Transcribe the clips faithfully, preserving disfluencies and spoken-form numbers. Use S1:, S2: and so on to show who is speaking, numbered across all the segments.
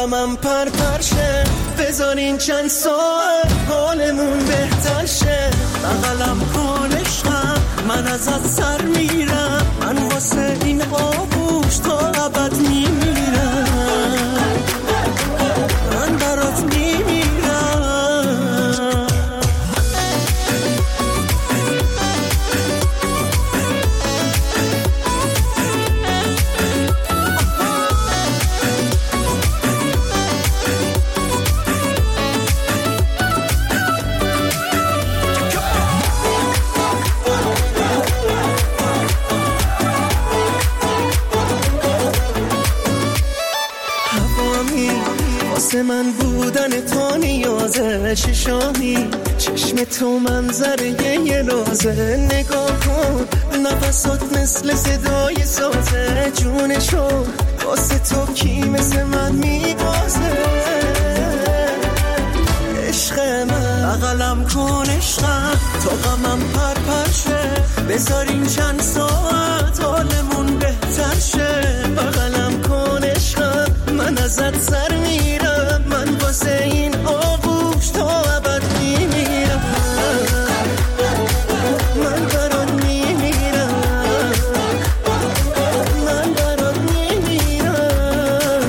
S1: غمم پر پرشه بذارین چند ساعت حالمون بهتر شه بغلم کن عشقم من ازت سر میرم من واسه این آغوش تا ابد میمیرم من برات میمیرم من بودن تو نیازه چشامی چشم تو منظره یه لازه نگاه کن نفسات مثل صدای سازه جونشو واسه تو کی مثل من میبازه عشق من بغلم کن عشقم تا غمم پر پر شه بذارین چند ساعت حالمون بهتر شه بغلم کن عشقم من ازت سر میرم من واسه این آغوش تا ابد میمیرم من برات میمیرم من برات میمیرم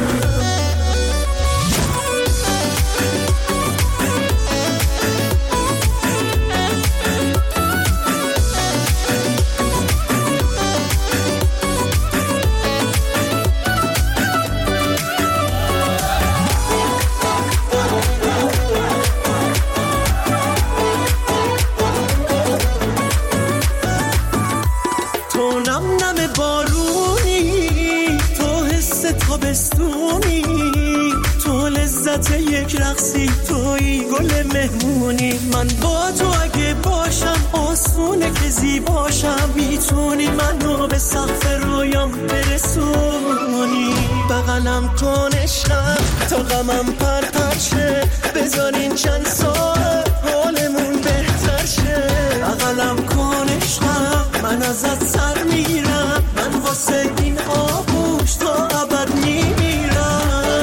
S1: یک رقصی توی گل مهمونی من با تو اگه باشم آسونه که زیباشم میتونی منو به سقف رویام برسونی بغلم کن عشقم تا غمم پر پر شه بذارین چند ساعت حالمون بهتر شه بغلم کن عشقم من ازت سر میرم من واسه این آغوش تا ابد میمیرم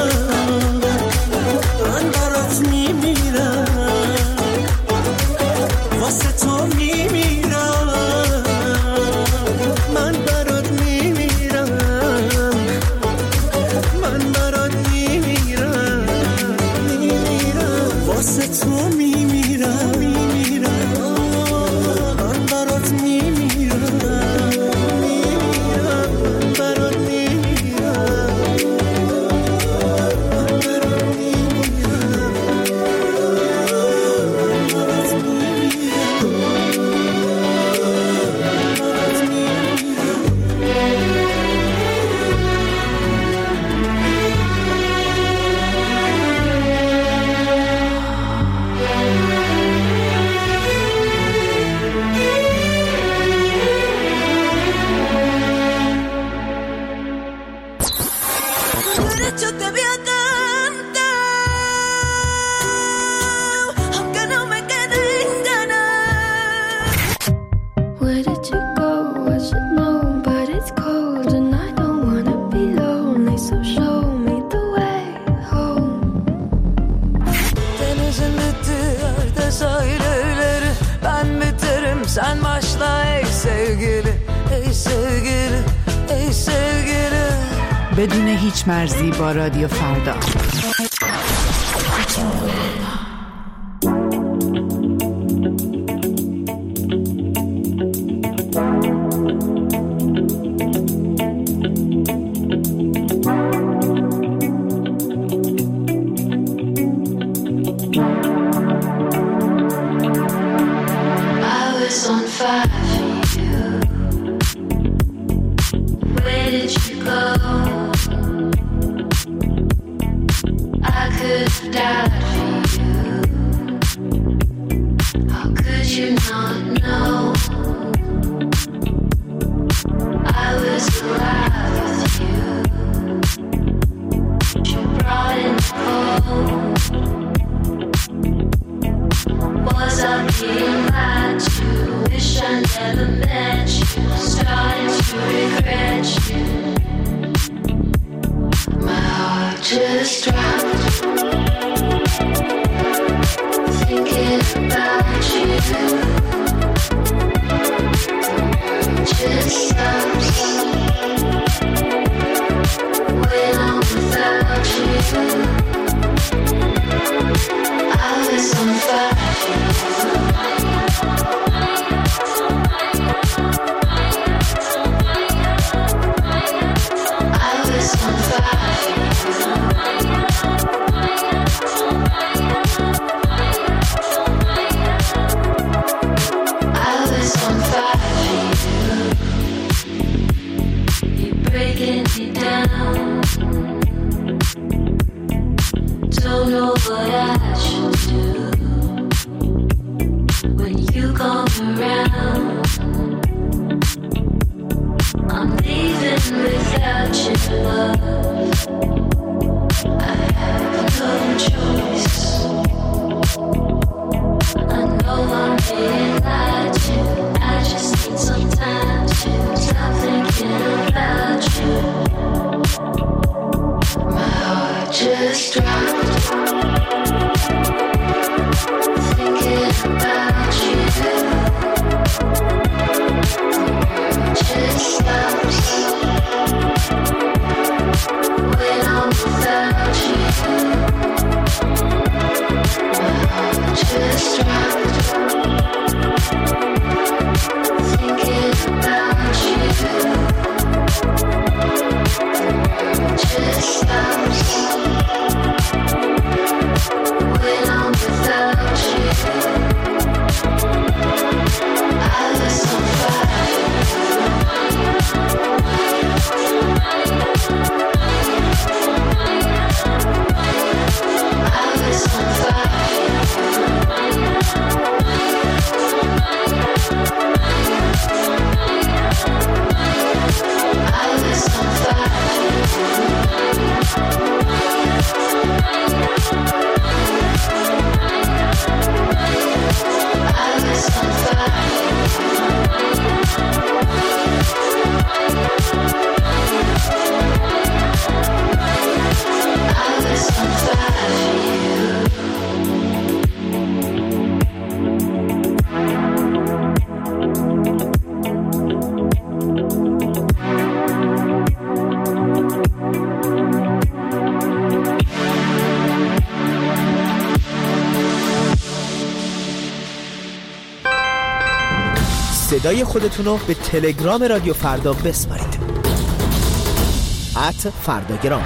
S1: من برات میمیرم واسه تو میمیرم من برات میمیرم من برات میمیرم میمیرم واسه تو میمیرم میمیرم من برات میمیرم میمیرم برات میمیرم
S2: Sen başla ey sevgili, ey sevgili, ey sevgili.
S3: بدون هیچ مرزی با رادیو فردا.
S4: Was I being mad to wish I never around. I'm leaving without your love. I have no choice. I know I'm being lied to. I just need some time to stop thinking about you. My heart just dropped, thinking about you. Just stops when I'm without you. My heart just dropped, thinking about you. Just stops when I'm without you. I was on fire. I was on fire. I was on fire. I was on fire. I was on fire for you.
S5: صدای خودتون رو به تلگرام رادیو فردا بسپارید. ات فرداگرام.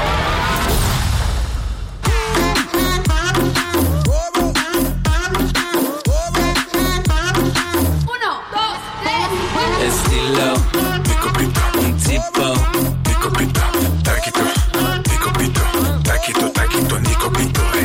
S6: Estilo, mi copito, un tipo, mi copito, taquito, mi copito, taquito, taquito, mi copito, eh.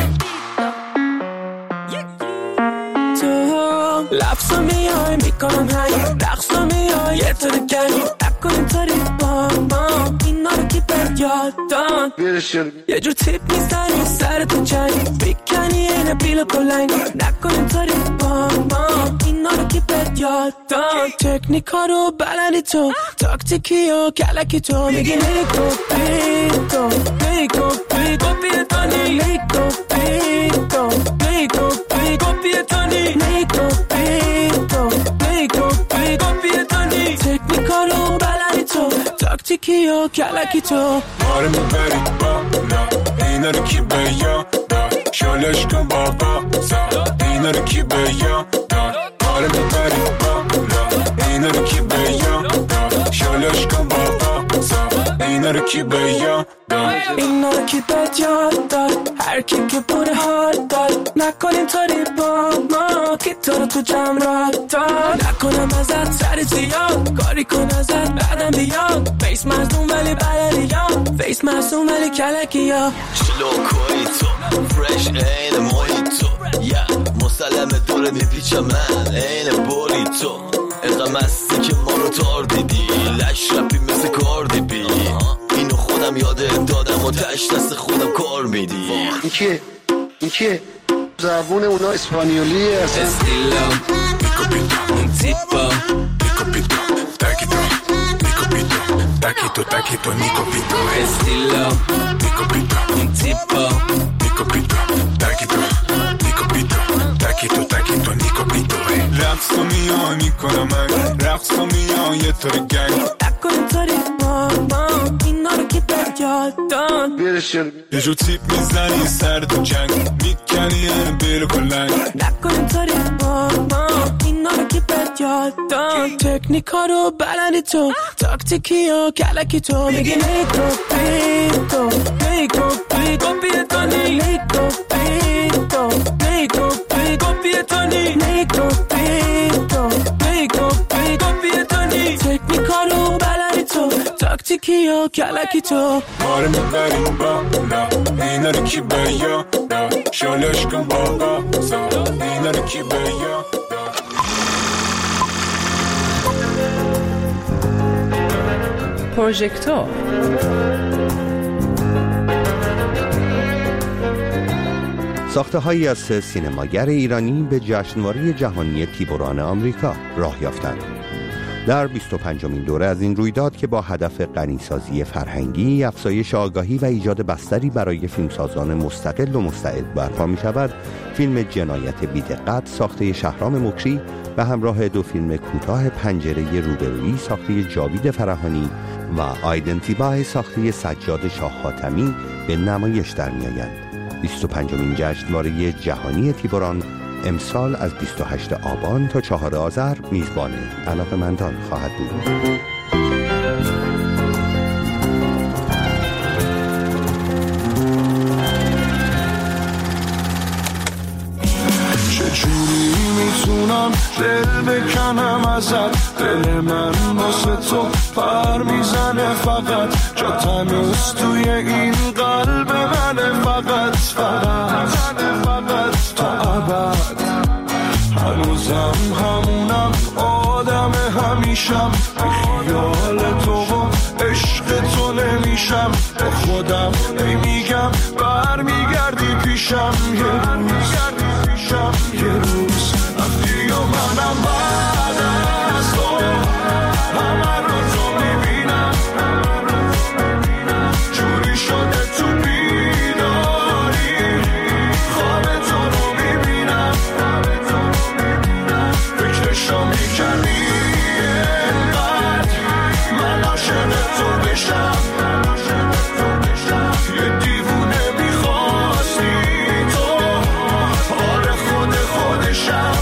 S1: لفظا میای میکنم هنگ رقصا میای یه طور کنی نکن اینطوری با ما اینا رو کی بد یاد داد یه جور تیپ میزنی سرتو چنی بیکنی اینه بیل بلنگ نکن اینطوری با ما اینا رو کی بد یاد داد تکنیکا رو بلندی تو تاکتیکی و کلکی تو میگی نیکو پیتو نیکو پیتو پیتانی نیکو پیتو نیکو پیتو پیتانی نیکو تکنیکارو بلدی تو تاکتیکی و کلکی تو
S6: آره میبری بالا اینا رو کی به یاد داد شالش کن بابا زاد اینا رو کی به یاد داد آره میبری بالا اینا رو کی به یاد داد شالش کن بابا زاد اینا رو کی به یاد داد
S1: اینا رو کی به یاد داد هر کی که بوده حال داد نکن اینطوری با ما که تو رو تو جمع را داد نکنم ازت سر زیاد کاری کن ازت بعدم بیاد فیس مصدوم ولی بلدیام فیس مصدوم ولی کلکی ها
S7: شلوکوی تو فرش این مویتو یا مسلم دوره میپیچم من این بوری تو اینقدر مستی که ما رو تار دیدی لش رپی مثل کاردی بی اینو خودم یاده دادم و تش دست خودم کار میدی
S8: این کیه؟ این کیه؟ زبون اونا اسپانیولیه اصلا
S6: استیلو می کپیتو un tipo mi copito taquito mi copito taquito taquito mi copito estilo mi copito un tipo mi copito taquito mi copito taquito taquito mi copito رقصو میای میکنم من رقصو میای یه طور گنگ
S1: نکن اینطوری با ما اینا رو کی بد یاد داد
S6: یه جو تیپ میزنی سر تو جنگ میکنی یه بیل کلنگ
S1: نکن اینطوری با ما اینا رو کی بد یاد داد تکنیکا رو بلندی تو تاکتیکی و کلکی تو میگی نیکو پیتو نیکو پیتو پیتانی نیکو پیتو نیکو پیتو پیتانی نیکو پیتو نیکو پیتو پیتانی تکنیکا رو بلندی تو تاکتیکی و کلکی تو
S6: آره میبریم بالا اینا رو کی به یاد داد شالش کن بابا زاد اینا رو کی به یاد داد
S9: پروژکتور.
S10: ساخته‌هایی از سه سینماگر ایرانی به جشنواره جهانی تیبوران آمریکا راه یافتند. در بیست و پنجمین دوره از این رویداد که با هدف غنیسازی فرهنگی، افزایش آگاهی و ایجاد بستری برای فیلمسازان مستقل و مستعد برپا می شود، فیلم جنایت بی‌دقت ساخته شهرام مکری به همراه دو فیلم کوتاه پنجره روبرویی ساخته جاوید فرهانی و آیدنتیبای ساخته سجاد شاه حاتمی به نمایش در می آیند. بیست و پنجمین جشنواره جهانی تیبوران امسال از بیست و هشتم آبان تا چهارم آذر میزبان علاقه‌مندان خواهد بود.
S11: چجوری میتونم دل بکنم ازت، دل من واسه تو پر میزنه فقط، جا تنوز توی این قلب منه فقط فقط فقط تا ابد. هنوزم همونم آدم همیشم، بی خیال تو و عشق تو نمیشم، با خودم ای میگم برمیگردی پیشم یه روز یه روز رفتی و منم بعد از تو همه رو تو میبینم، جوری شده تو بیداری خواب تو رو میبینم، فکرشو میکنی اینقدر من عاشق تو بشم، یه دیوونه میخواستی تو، آره خود خودشم.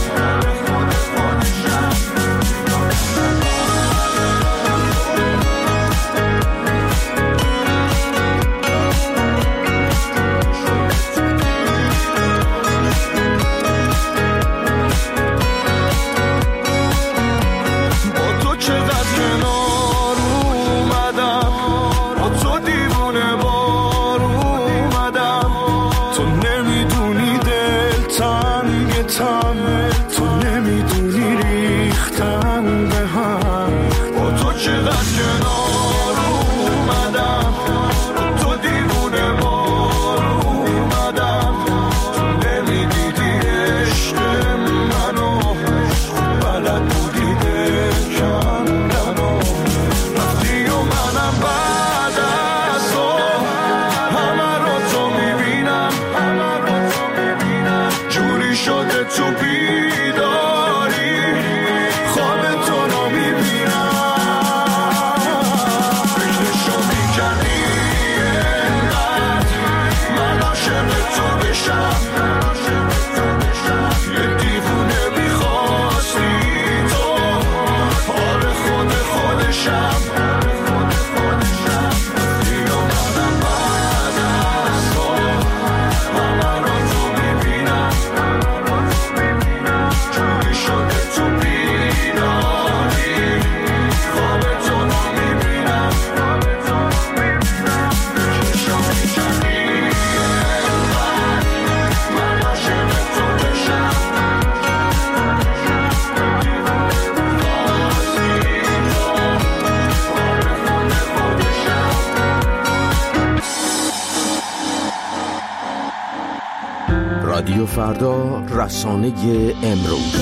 S12: رادیو فردا، رسانه امروز.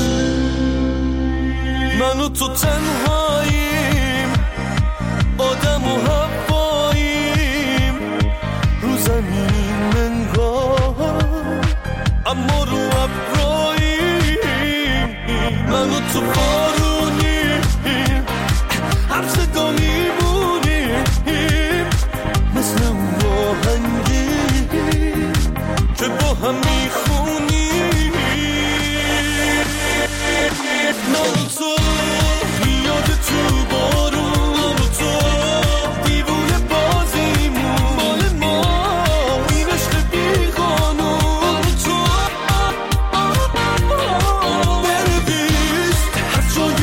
S1: من و تو تنهاییم، آدم و هواییم، رو زمین منگاه اما رو ابراییم. من و تو بارونیم، هر صدا میمونیم، مثل اون راهنگی که با هم میخونیم. من و تو یاد تو بارون، من و تو دیوونه بازیمون، مال ما این عشق بی قانون. من و تو بنویس هر جای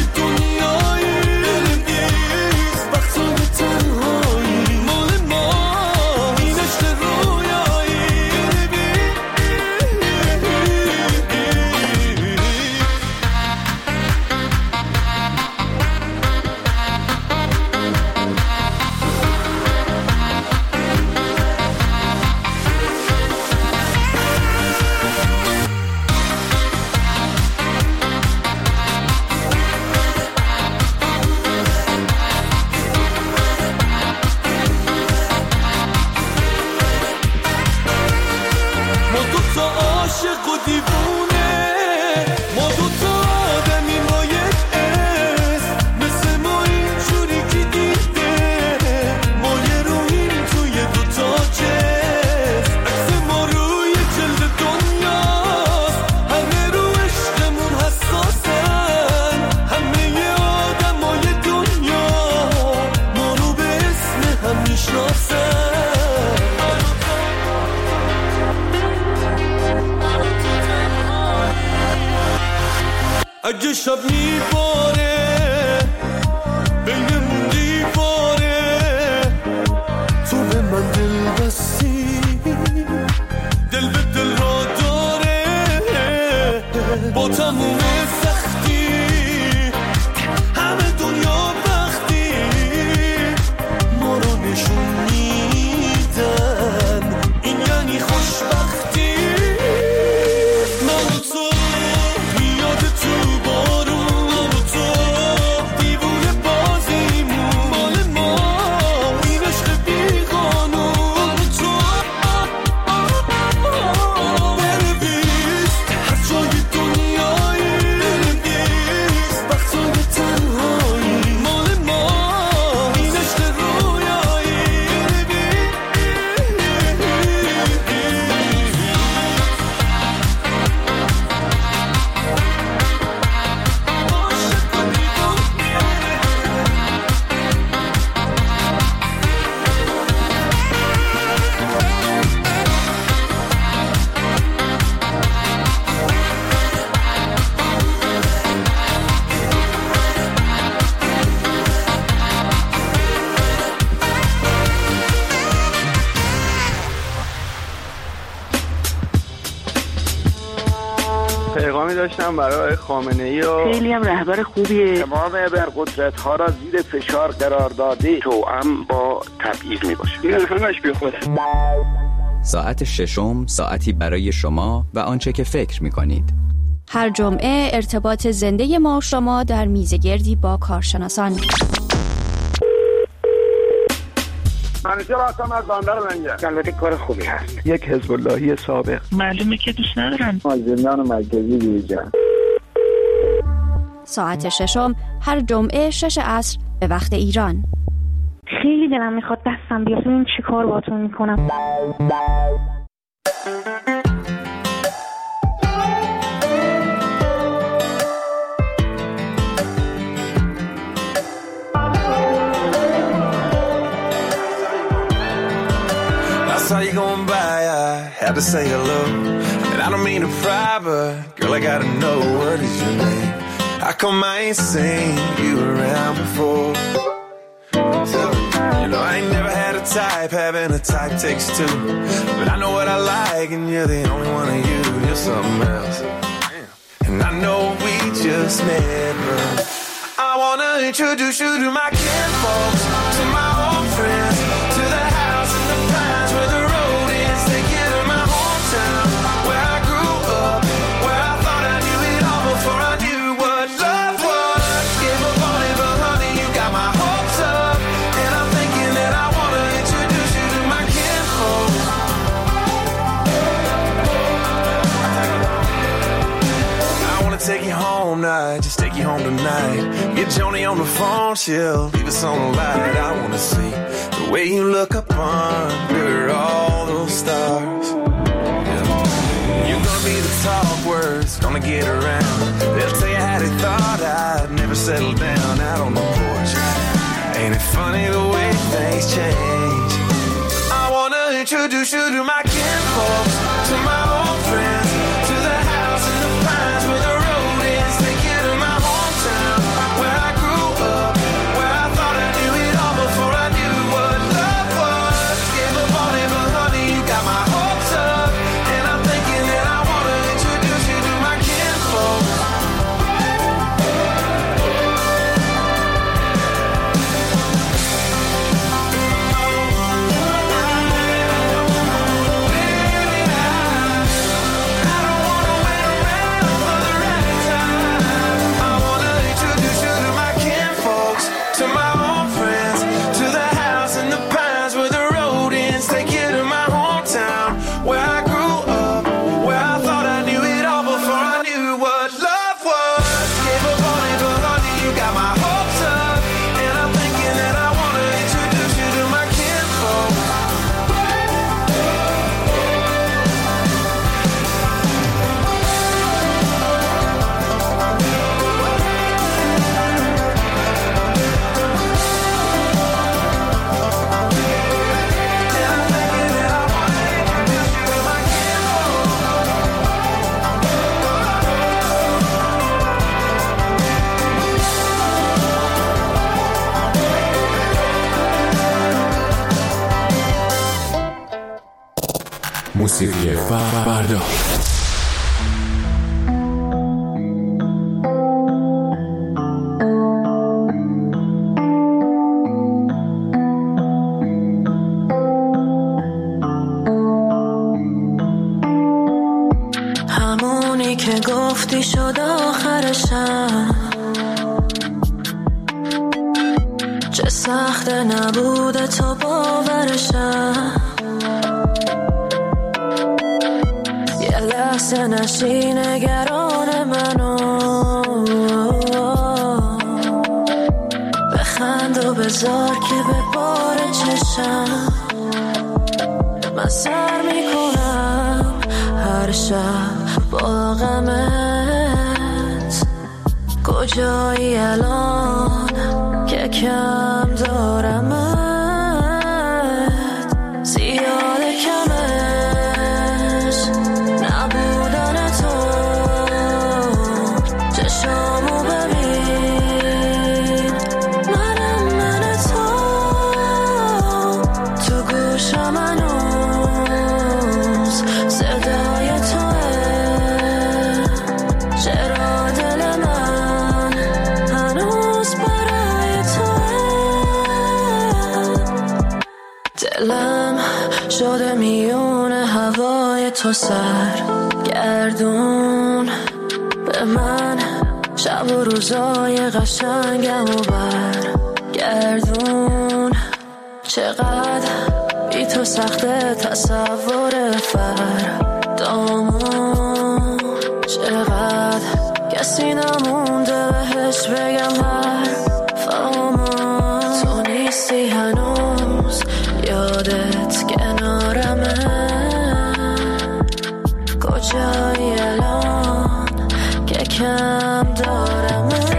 S1: اگه شب میباره بینمون دیواره، تو به من دل بستی، دل به دل را داره، با تموم سختی همه دنیا وقتی ما رو نشون میدن، این یعنی خوشبختی. من و تو میاد تو بارون، من و تو دیوونه بازیمون، مال ما این عشق بیقانون. من و تو بنویس هر جای دنیایی، بنویس وقتای تنهایی، مال ما این عشق رویایی.
S9: پیغامی داشتم برای خامنه‌ای و
S13: خیلی هم رهبر خوبیه.
S9: تمام ابرقدرت ها را زیر فشار قرار داده، توأم با تبعیض می باشه. این همش بی خوده.
S14: ساعت ششم، ساعتی برای شما و آنچه که فکر می کنید.
S15: هر جمعه ارتباط زنده ما شما در میزگردی با کارشناسان.
S9: منیجر هستم از بندر لنگر. البته کار خوبی هست. یک حزب اللهی سابق.
S13: معلومه که دوست ندارن.
S9: مازندران مرکزی دیجا.
S15: ساعت ششم هر جمعه شش عصر به وقت ایران.
S13: خیلی دلم میخواد دستم بیاد ببینم چی کار باهاتون میکنم.
S11: Saw you going by, I had to say hello. And I don't mean to pry, but girl, I gotta know, what is your name? How come I ain't seen you around before? So, you know, I ain't never had a type, having a type takes two. But I know what I like, and you're the only one of you. You're something else. And I know we just met, but I wanna introduce you to my kinfolks, to my old friends, to the house in the pines where the road is. Take you to my hometown, where I grew up, where I thought I knew it all before I knew what love was. Give up on it, but honey, you got my hopes up, and I'm thinking that I wanna introduce you to my kinfolks. I wanna take you home now, just take you home tonight. Get Joni on the phone, she'll leave us on the light. I wanna see the way you look up under all those stars. Yeah. You're gonna be the talk words, gonna get around. They'll tell you how they thought I'd never settle down out on the porch. Ain't it funny the way things change? I wanna introduce you to my kinfolks, to my old friends, to the house in the pines where the road is. Take you to my hometown, where I grew up, where I thought I knew it all before I knew what love was. Give up on it, but honey, you got my hopes up, and I'm thinking that I wanna introduce you to my kinfolks. Baby, I
S12: موسیقی فردا.
S16: همونی که گفتی شد آخرشم، چه سخته نبوده تو باورشم. یه لحظه نشی نگران منو، بخند و بذار که به بار چشم. من سر میکنم هر شب با غمت، کجایی الان که کم دارمت. زیاد کمش نبودن تو، چشامو ببین منم من تو، تو گوشم هنوز صدای توه. چرا دل من هنوز برای توه. دلم شده میون هوای تو سر گردون، به من شب و روزای قشنگم و برگردون. چقدر بی تو سخته تصور فردامون، چقدر کسی نمونده بهش بگم حرفامون. تو نیستی هنوز یادت کنارمه، کجایی الان که کم دارمت.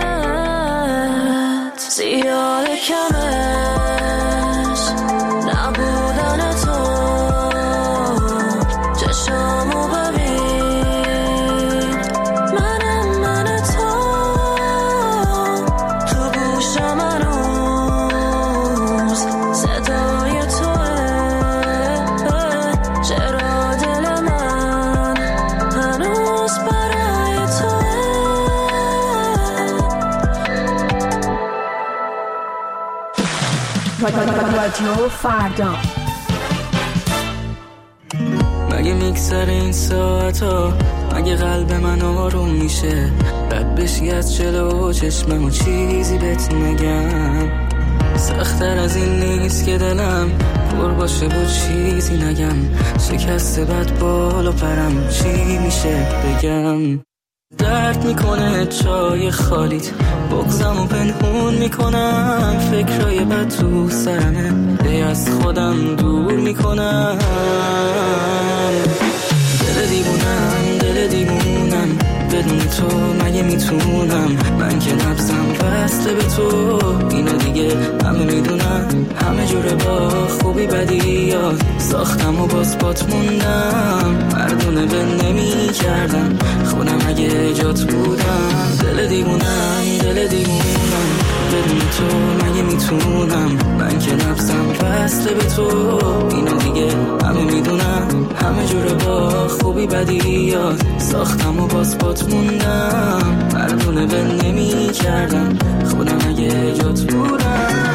S16: زیاد کمش نبودن تو، چشامو ببین منم من تو، تو گوشم هنوز صدای توه. چرا دل من هنوز برای توه.
S3: رادیو فردا.
S17: مگه میگذره این ساعتا، مگه قلب من آروم میشه، رد بشی از جلو چشمم و چیزی بهت نگم. سخت‌تر از این نیست که دلم پر باشه و چیزی نگم. شکسته بد بال و پرم چی میشه بگم. درد میکنه چای خالیت، بغضم و پنهون میکنم. فکرای بد تو سرمه، دی از خودم دور میکنم. دل دیوونم دل دیوونم، بدون تو مگه میتونم. من که نبضم بسته به تو، اینو دیگه همه میدونم. همه جوره با خوبی بدی یاد ساختم و باز بات موندم. مردونه به نمی کردم خودم اگه جات بودم. دل دیوونم دل دیوونم، بدون تو مگه میتونم. من که نبضم بسته به تو، اینو دیگه همه میدونم. همه جوره با خوبی بدی یاد ساختم و باز بات موندم. مردونه به نمی کردم خودم اگه جات بودم.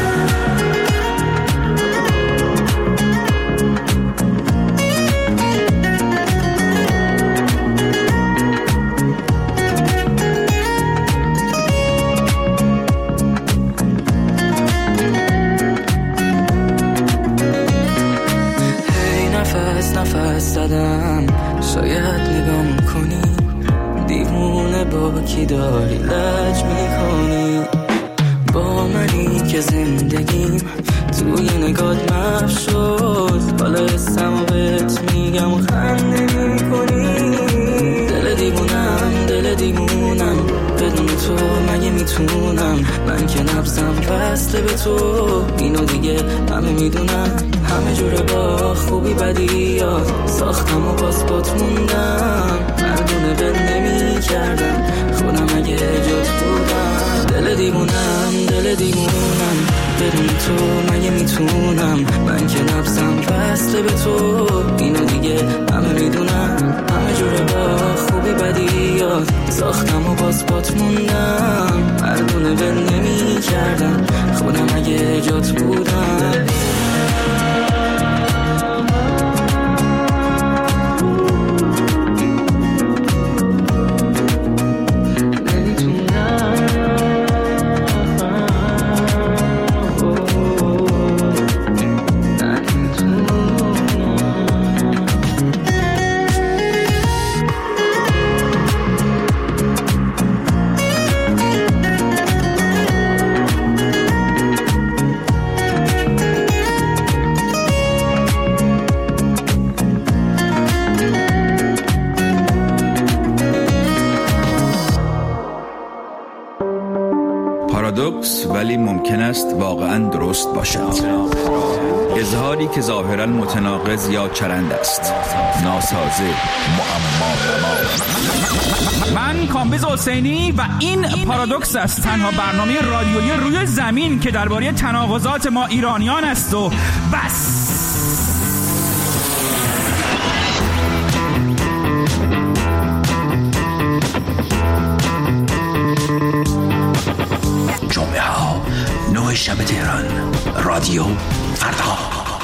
S17: نفس زدم شاید نگام کنی، دیوونه با کی داری لج میکنی. با منی که زندگیم توی نگات محو شد، حالا اسمو بهت میگم و خنده میکنی. دل دیوونم دل دیوونم، بدون تو مگه میتونم. من که نبضم بسته به تو، اینو دیگه همه میدونم. همه جوره با خوبی بدی یاد ساختم و باز بات موندم. مردونه بل نمی کردم خودم اگه جات بودم. دل دیوونم دل دیوونم، بدون تو مگه میتونم. من که نبضم بسته به تو، اینو دیگه
S18: پارادوکس ولی ممکن است واقعاً درست باشد. اظهاری که ظاهراً متناقض یا چرند است. ناسازه، معما.
S19: من کامبیز حسینی و این پارادوکس است، تنها برنامه رادیویی روی زمین که درباره تناقضات ما ایرانیان است و بس.
S20: جمعه ها نه شب تهران، رادیو فردا.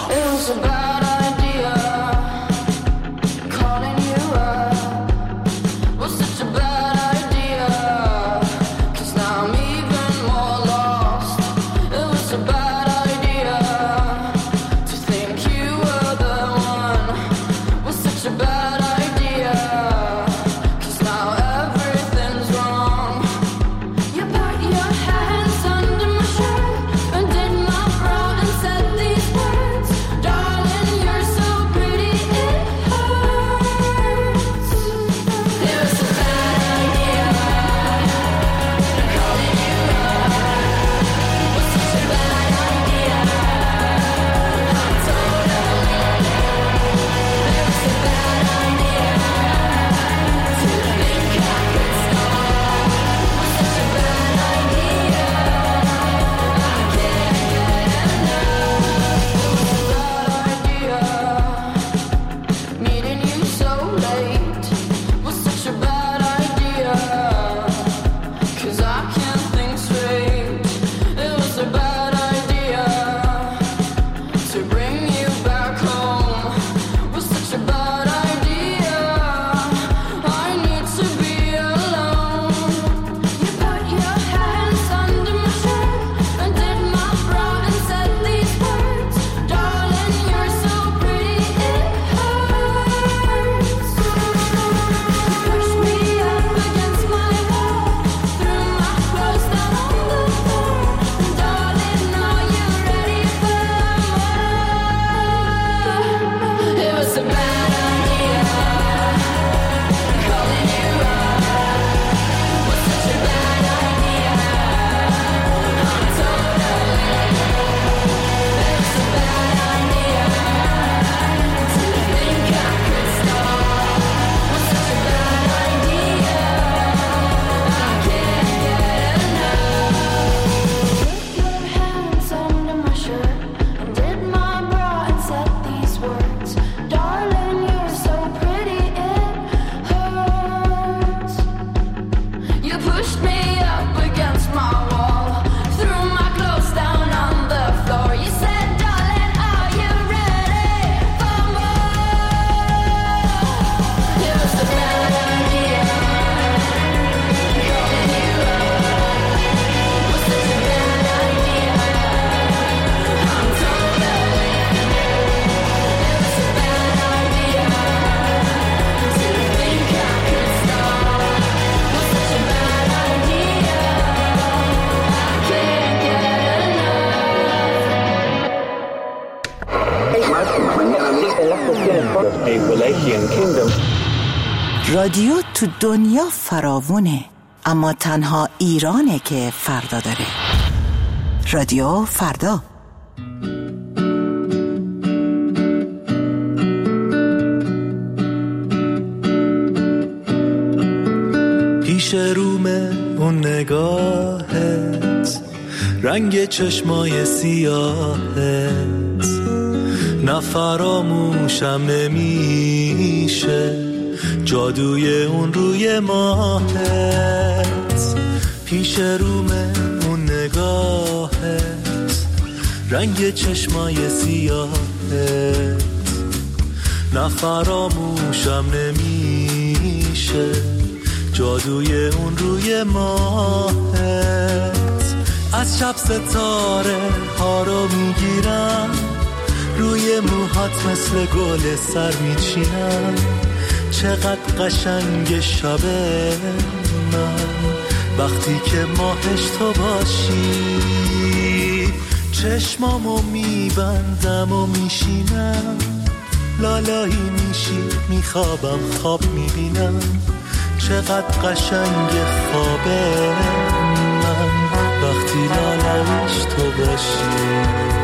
S21: رادیو تو دنیا فراوونه، اما تنها ایرانه که فردا داره. رادیو فردا.
S1: پیش رومه اون نگاهت، رنگ چشمای سیاهت، نفراموشم نمیشه جادوی اون روی ماهت. پیش رومه اون نگاهت، رنگ چشمای سیاهت، نفراموشم نمیشه جادوی اون روی ماهت. از شب ستاره ها رو میگیرم، روی موهات مثل گل سر میچینم. چقدر قشنگ شب من وقتی که ماهش تو باشی. چشمامو میبندم و میشینم، لالایی میشی میخوابم خواب میبینم. چقدر قشنگ خواب من وقتی تو باشی.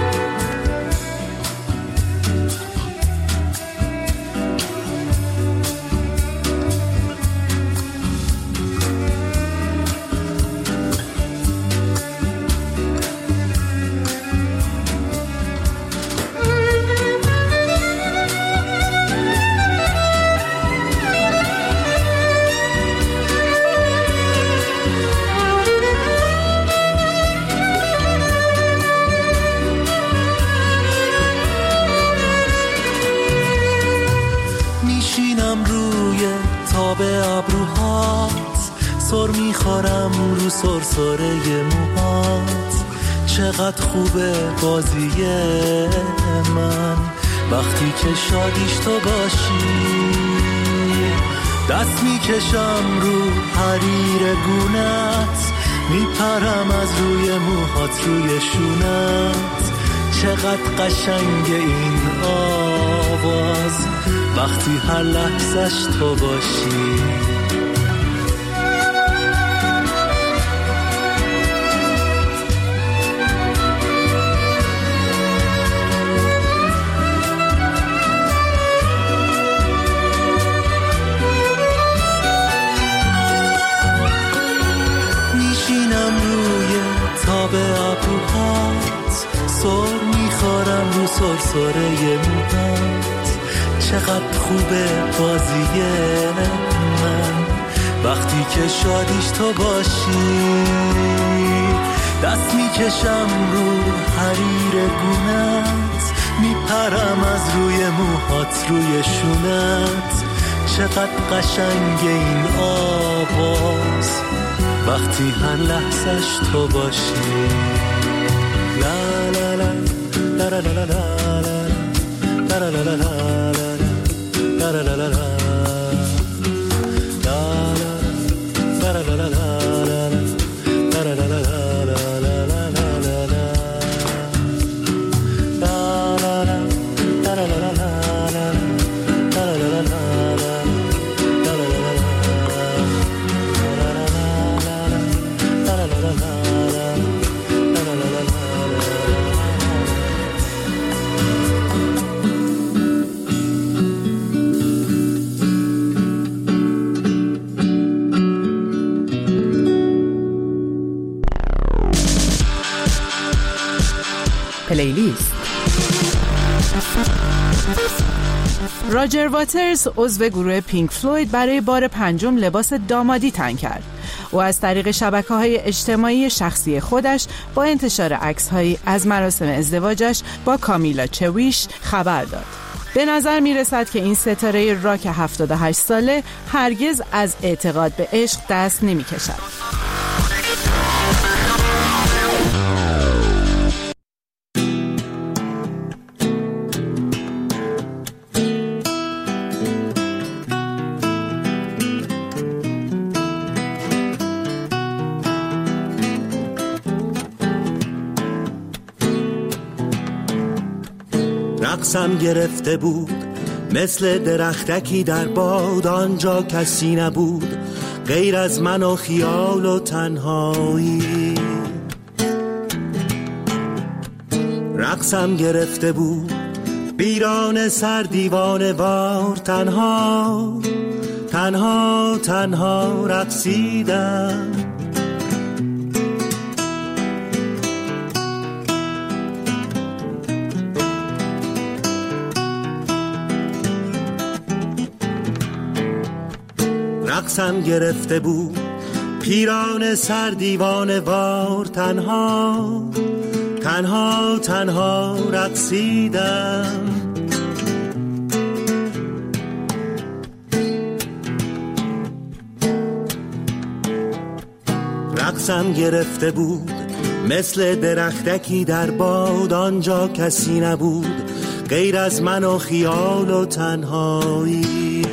S1: سر میخورم رو سرسره موهات، چقدر خوبه بازی من وقتی که شادیش تو باشی. دست میکشم رو حریر گونت، میپرم از روی موهات روی شونت، چقدر قشنگ این آواز وقتی هر لحظش تو باشی. سر میخورم رو سرسره موهات، چقدر خوبه بازی من وقتی که شادیش تو باشی. دست میکشم رو حریر گونت، میپرم از روی موهات روی شونت، چقدر قشنگ این آواز وقتی هر لحظش تو باشی. لا لا لا لا لا لا لا لا لا لا لا لا لا لا
S2: پلیلیست. راجر واترز عضو گروه پینک فلوید برای بار پنجم لباس دامادی تن کرد. او از طریق شبکه‌های اجتماعی شخصی خودش با انتشار عکس‌هایی از مراسم ازدواجش با کامیلا چویش خبر داد. به نظر می رسد که این ستاره راک هفتاد و هشت ساله هرگز از اعتقاد به عشق دست نمی کشد.
S1: رقصم گرفته بود مثل درختکی در باد، آنجا کسی نبود غیر از من و خیال و تنهایی. رقصم گرفته بود بیران سر دیوانه وار، تنها تنها تنها رقصیدم. رقصم گرفته بود پیران سر دیوانه وار، تنها تنها تنها رقصیدم. رقصم گرفته بود مثل درختکی در باد، آنجا کسی نبود غیر از من و خیال و تنهایی.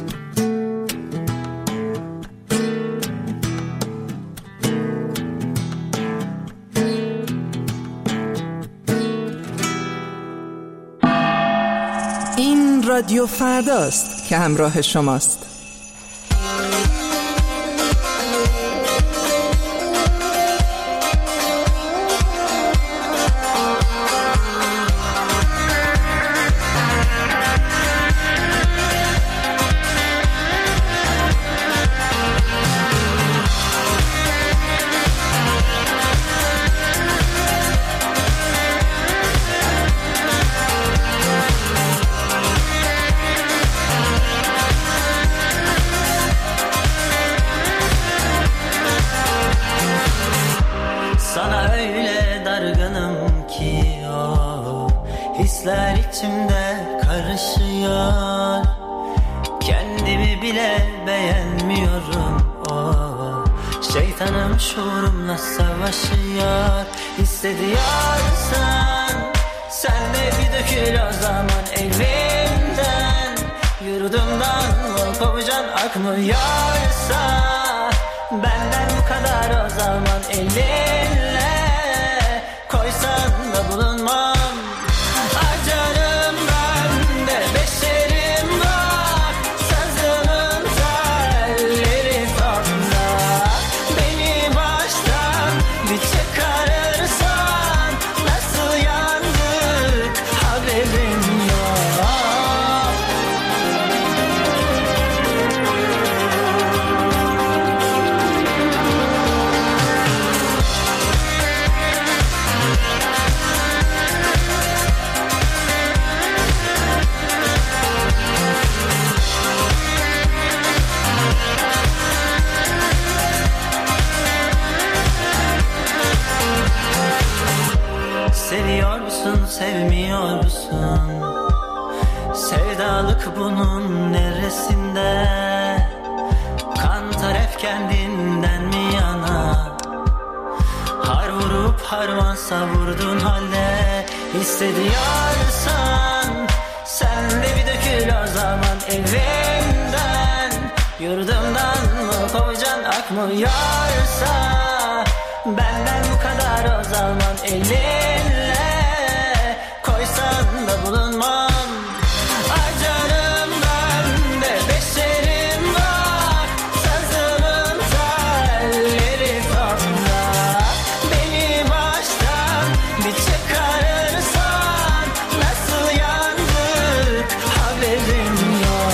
S2: رادیو فرداست که همراه شماست.
S1: Hisler içimde karışıyor, kendimi bile beğenmiyorum. Oh, şeytanım şuurumla savaşıyor. Hissediyorsan sen de bir dökül o zaman evimden. Yurdumdan kovacan akmıyorsa benden bu kadar o zaman elinle koysan da bulunmam. Acarım ben de beşerim var, sazının telleri tonda. Beni baştan bir çıkarırsan nasıl yandık haberim yok. Seviyorsun, sevmiyorsun. Sevdalık bunun neresinde? Kan taraf kendinden mi yana? Har vurup harman savurdun halde. Hissediyorsan sen de bir dökül o zaman evimden. Yurdumdan mı kovacan akmıyorsa benden bu kadar o zaman elinle koysan da bulunmam. Acarım ben de beşerim var, sazının telleri tonda. Beni baştan bir çıkarırsan nasıl yandık haberim yok.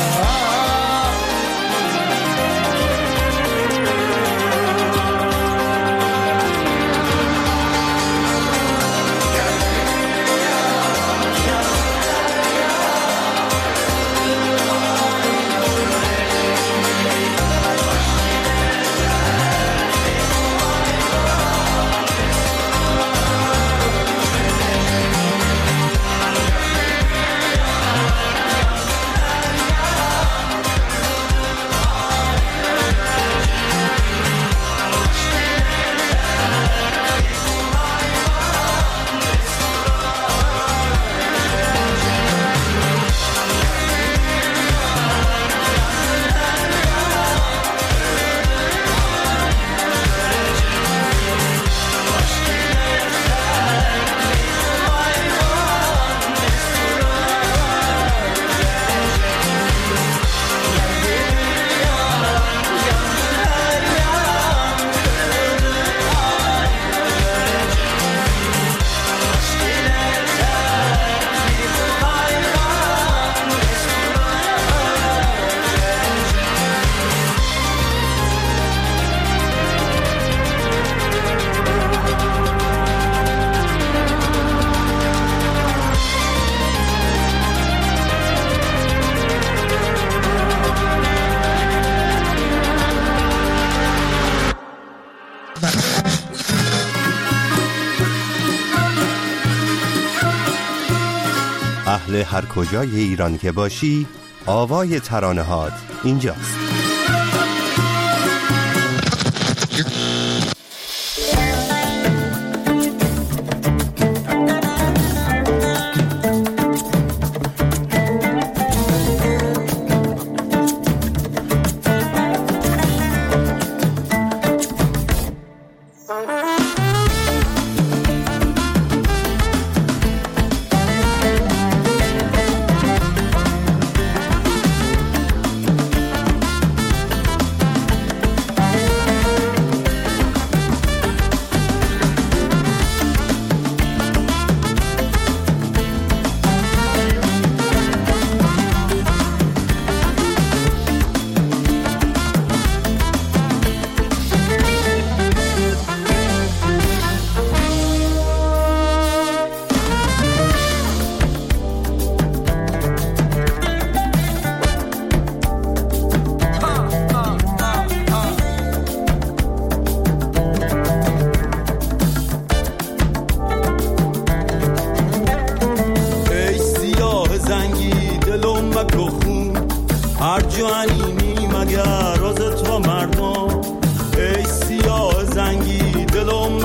S10: اهل هر کجای ایران که باشی، آوای ترانه هات اینجاست.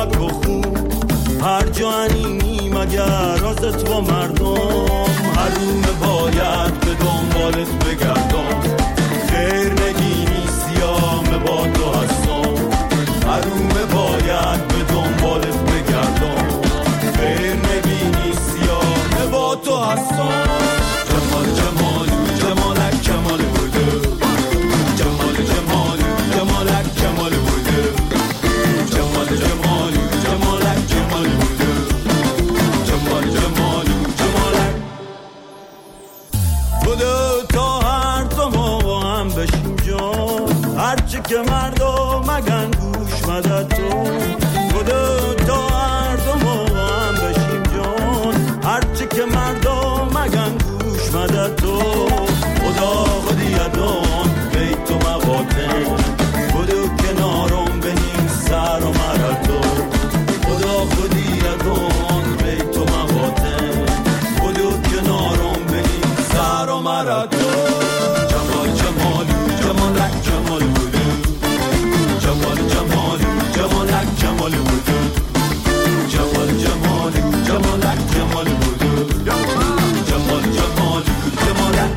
S1: نمک و خون هر جانینی مگر از تو مردم حرومه باید به دنبالت بگردم خیر نگینی سیام با تو هستم حرومه باید به دنبالت بگردم خیر نگینی سیام با تو هستم جمال جمالو جمالک جمال بوده جمال جمالو جمالک جمال بوده جمال جمالو جمالک جمال بوده جمال جمالو جمالک بوده تا هر دو ما با هم بشیم جان هرچی که مردم مگن گوش مدد تو بوده تا هر دو ما با هم بشیم جان هرچی که مردم مگن گوش مدد تو خدا خودی ادان بیت تو مقاطن بودو کنارم بنیم سر و مرد تو خدا خودی ادان بیت تو مقاطن بودو کنارم بنیم سر و مرد تو جمال جمالو جمالک جمال بودو جمال جمالو جمالک جمال بودو جمال جمالو جمالک جمال بودو جمال جمالو جمالک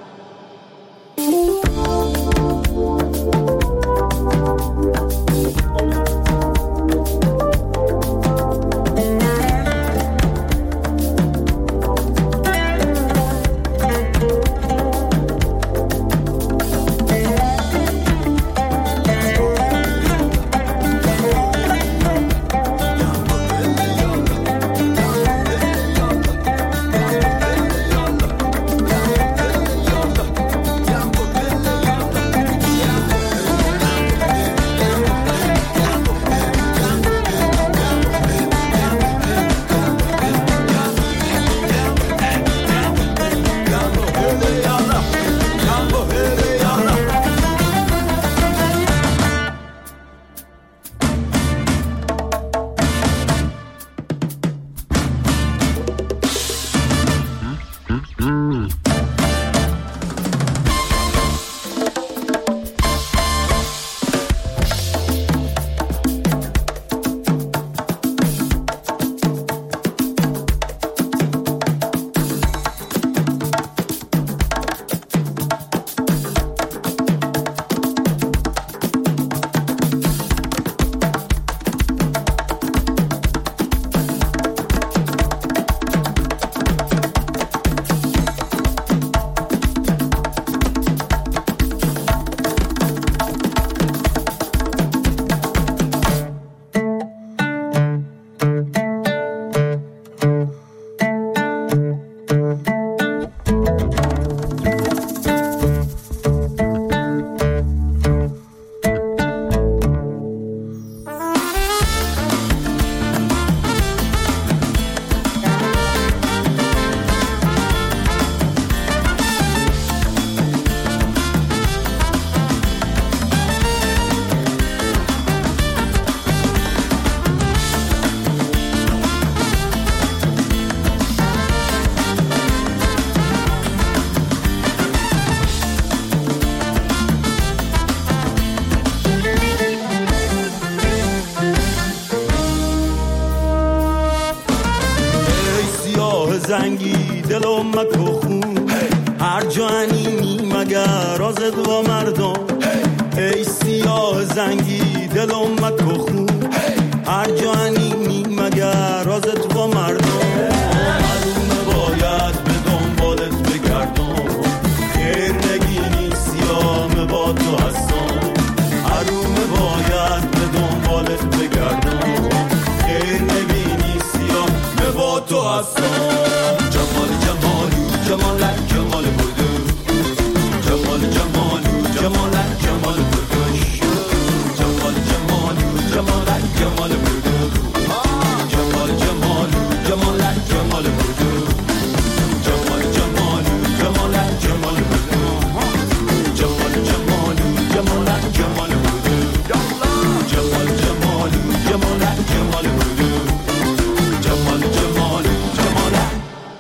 S1: زنگی دلم مکو خون هر جانینی مگر آزد و مردم ای سیاه زنگی دلم مکو خون هر جانینی مگر آزد و مردم حرومه باید به دنبالت بگردم خیر نگینی سیام با تو هستم حرومه باید به دنبالت بگردم خیر نگینی سیام با تو هستم جمال جمالو جمالک جمال بودو جمال جمالو جمالک جمال بودو جمال جمالو جمالک جمال بودو جمال جمالو جمالک جمال بودو جمال جمالو جمالک جمال بودو جمال جمالو جمالک جمال بودو جمال جمالو جمالک جمال بودو جمال جمالو جمالک.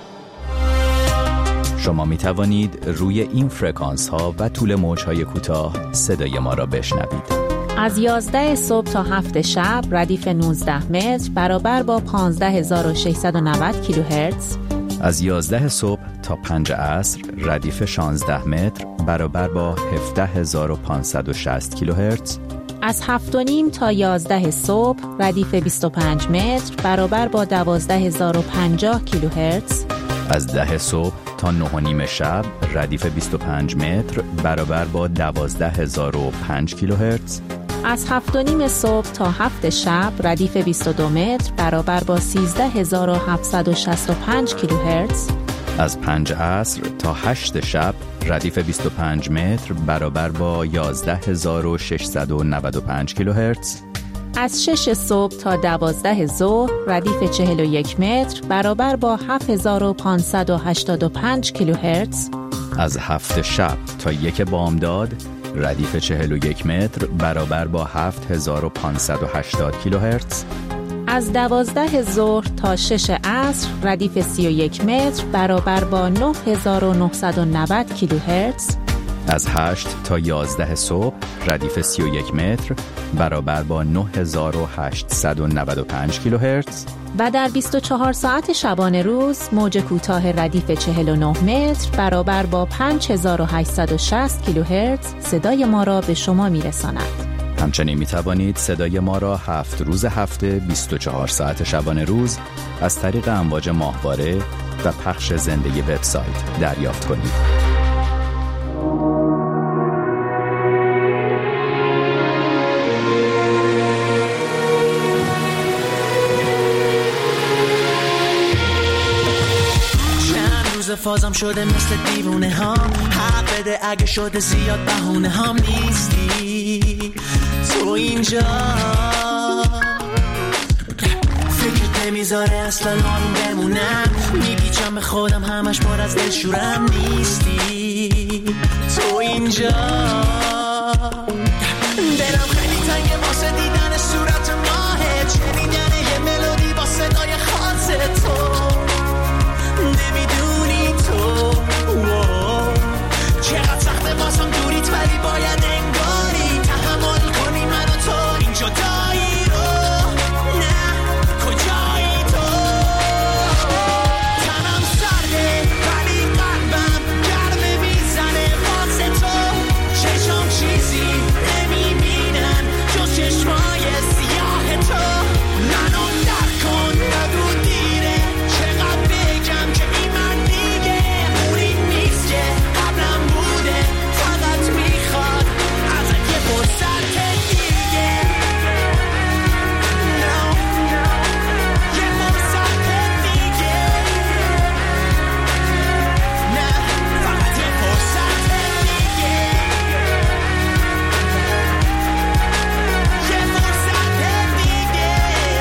S14: شما می توانید روی این فرکانس ها و طول موج های کوتاه صدای ما را بشنوید.
S4: از یازده صبح تا هفت شب ردیف نوزده متر برابر با پانزده هزار و ششصد و نود کیلوهرتز.
S14: از یازده صبح تا پنج عصر ردیف شانزده متر برابر با هفده هزار و پانصد و شصت کیلوهرتز.
S4: از هفت و نیم تا یازده صبح ردیف بیست و پنج متر برابر با دوازده هزار و پنجاه کیلوهرتز.
S14: از ده صبح تا نه و نیم شب ردیف بیست و پنج متر برابر با دوازده هزار و پنج کیلوهرتز.
S4: از هفت و نیم صبح تا هفت شب ردیف بیست و دو متر برابر با سیزده هزار و هفتصد و شصت و پنج کیلوهرتز.
S14: از پنج عصر تا هشت شب ردیف بیست و پنج متر برابر با یازده هزار و ششصد و نود و پنج کیلوهرتز.
S4: از شش صبح تا دوازده ظهر ردیف چهل و یک متر برابر با هفت هزار و پانصد و هشتاد و پنج کیلوهرتز.
S14: از هفت شب تا یک بامداد ردیف چهل و یک متر برابر با هفت هزار و پانصد و هشتاد کیلوهرتز.
S4: از دوازده ظهر تا شش عصر ردیف سی و یک متر برابر با نه هزار و نهصد و نود کیلوهرتز.
S14: از هشت تا یازده صبح ردیف سی و یک متر برابر با نه هزار و هشتصد و نود و پنج کیلوهرتز.
S4: و در بیست و چهار ساعت شبانه روز موج کوتاه ردیف چهل و نه متر برابر با پنج هزار و هشتصد و شصت کیلوهرتز صدای ما را به شما میرساند.
S14: همچنین می توانید صدای ما را هفت روز هفته بیست و چهار ساعت شبانه روز از طریق امواج ماهواره و پخش زنده وبسایت دریافت کنید.
S1: فازم شده مثل دیوونه ها، حق بده اگه شده زیاد بهونه هم نیستی تو اینجا، فکرت نمیذاره اصلا آروم بمونم، میپیچم به خودم همش پر از دلشورم نیستی تو اینجا، دلم خیلی تنگه واسه دیدن صورت ماهت، شنیدن یه ملودی با صدای خاص تو، نمیدونی تو چقدر سخته واسم دوریت، ولی باید انگاری تحمل کنی من و تو این جدایی رو، نه کجایی تو، تنم سرده ولی قلبم گرمه میزنه واسه تو، چشم چیزی نمیبینن جز چشمای سیاه تو، منو در کن ندو دیره، چقدر بگم که این من دیگه اونی نیست که قبلم بوده، فقط میخواد ازت یه فرصت دیگه، no, یه فرصت دیگه، نه فقط یه فرصت دیگه، یه فرصت دیگه.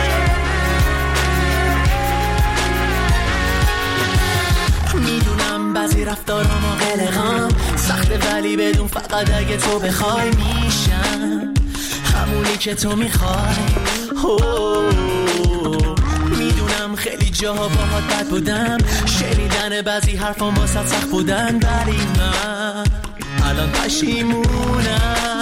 S1: میدونم بعضی رفتارام و قلقام سخته، ولی بدون فقط اگه تو بخوای میشم همونی که تو میخوای. میدونم خیلی جاها باهات بد بودم، شنیدن بعضی حرفام واسه سخت بودن، ولی من الان پشیمونم